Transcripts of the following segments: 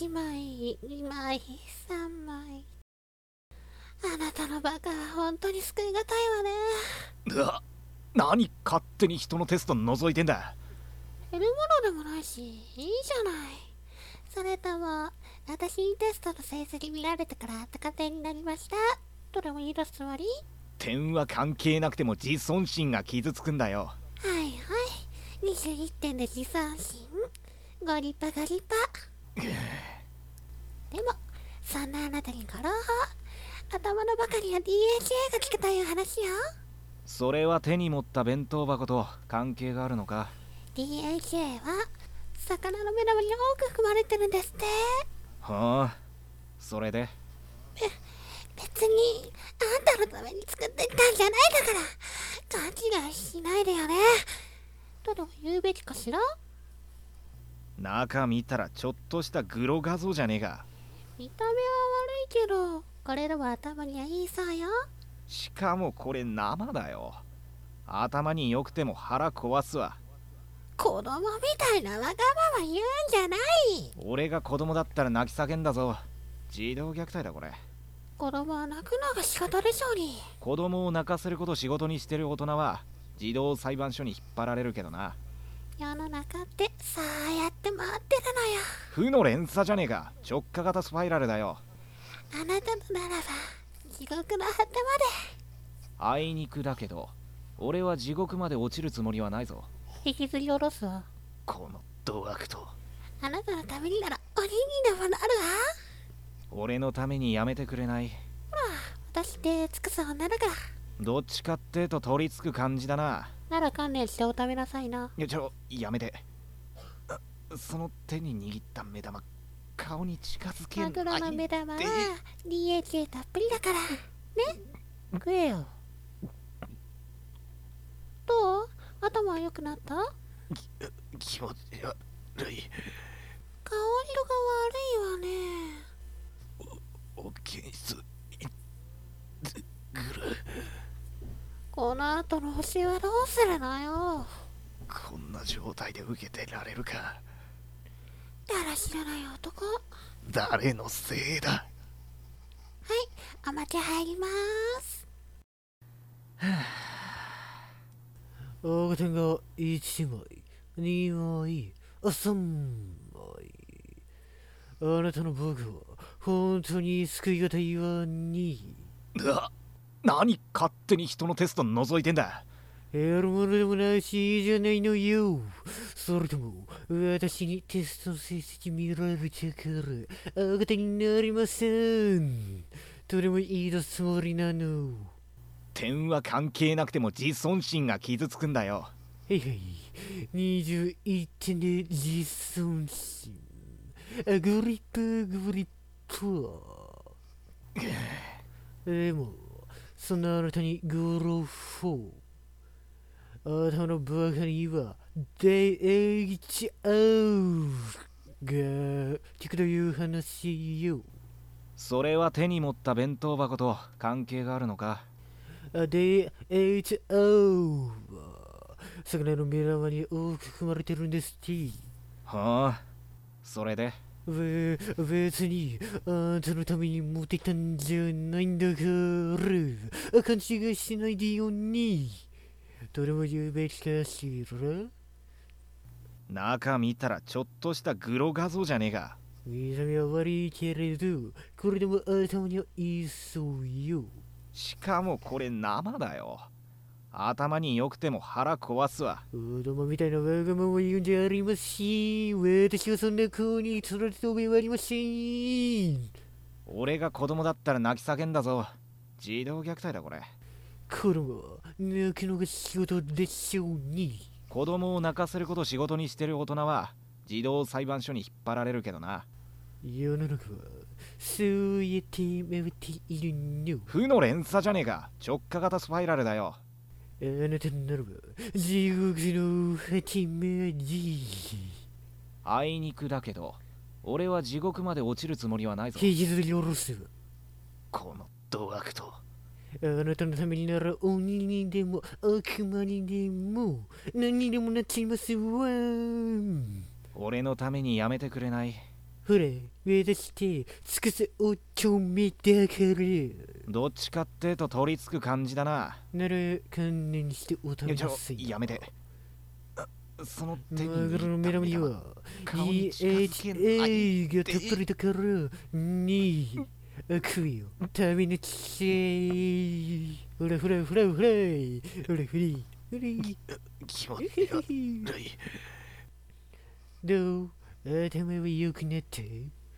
1枚、2枚、3枚。あなたのバカは本当に救いがたいわね。 何勝手に人のテスト覗いてんだ。 減るものでもないし、いいじゃない。それとも、私にテストの成績見られてから高点になりましたとでも言い出すつもり？ 点は関係なくても自尊心が傷つくんだよ。 はいはい。21点で自尊心。ご立派ご立派。でも、そんなあなたにご朗報。頭の中には DHA が効くという話よ。 それは手に持った弁当箱と関係があるのか？ DHA は魚の目玉に多く含まれてるんですって。 はあ、それで？ 別にあんたのために作ってきたんじゃないんだから勘違いしないでよねとでも言うべきかしら。 中見たらちょっとしたグロ画像じゃねえか。 見た目は悪いけどこれでも頭にはいいそうよ。 しかもこれ生だよ。頭に良くても腹壊すわ。 子供みたいなわがまま言うんじゃない。 俺が子供だったら泣き叫んだぞ。児童虐待だこれ。 子供は泣くのが仕方でしょうに。 子供を泣かせることを仕事にしてる大人は児童裁判所に引っ張られるけどな。 世の中ってそうやって回ってるのよ。 負の連鎖じゃねえか。直下型スパイラルだよ。 あなたのならば地獄の果てまで。 あいにくだけど俺は地獄まで落ちるつもりはないぞ。 引きずり下ろすわ。 このド悪と。 あなたのためになら鬼にでもなるわ。 俺のためにやめてくれない？ ほら、私って尽くす女だから。 どっちかってと取り付く感じだな。 なら観念してお食べなさいな。 やめて。その手に握った目玉顔に近づけマグロの目玉は DHA たっぷりだからね。食えよ。どう？頭は良くなった？ 気持ち悪い。 顔色が悪いわね。 保健室この後の補習はどうするのよ。 こんな状態で受けてられるか。 だらしらない男。 誰のせいだ。 はい、おまけ入ります。 赤点が1枚、2枚、3枚。あなたの僕は本当に救いがたいわに。 何勝手に人のテスト覗いてんだ。 やるものでもないしいいじゃないのよ。それとも私にテストの成績見られたから赤点になりませんとでも言い出すつもりなの？ 点は関係なくても自尊心が傷つくんだよ。 はいはい、21点で自尊心。グリップグリップ。でもそんなあなたにグロフォー。頭のバカには DHA が効くという話よ。 それは手に持った弁当箱と関係があるのか？ DHA は魚の目玉に多く含まれてるんですって。 はあ、それで？ 別にあんたのために持ってきたんじゃないんだから勘違いしないでよねとでも言うべきかしら。 中見たらちょっとしたグロ画像じゃねえか。 見た目は悪いけれどこれでも頭にはいいそうよ。 しかもこれ生だよ。頭に良くても腹壊すわ。 子供みたいなわがまま言うんじゃありません。私はそんな子に育てとめはありません。 俺が子供だったら泣き叫んだぞ。児童虐待だこれ。 子供は泣くのが仕事でしょうに。 子供を泣かせることを仕事にしてる大人は児童裁判所に引っ張られるけどな。 世の中はそうやって回っているの。 負の連鎖じゃねえか。直下型スパイラルだよ。 あなたならば地獄の果てまで。 あいにくだけど俺は地獄まで落ちるつもりはないぞ。 引きずり下ろすわ。 このド悪と。 あなたのためになら鬼にでも悪魔にでも何にでもなっちゃいますわ。 俺のためにやめてくれない？ ほら、私ってつくせ乙女だから。 どっちかってと取り付く感じだな。 なら観念しておためなさい。 やめて。その手にマグロの目玉には顔に近づけない DHA がたっぷりだからに悪意を食べなさい。ほらほらほらほらほらほらほら気持ち悪い。 どう頭は良くなった？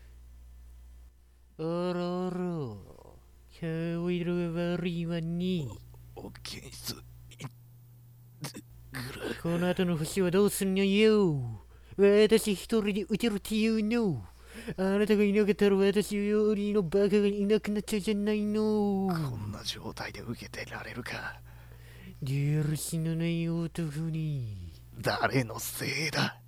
あらあら顔色が悪いわね。 オッケーす。 この後の星はどうすんのよ。私一人で撃てるっていうの。あなたがいなかったら私よりのバカがいなくなっちゃうじゃないの。 こんな状態で受けてられるか。 許しのない男に。 誰のせいだ。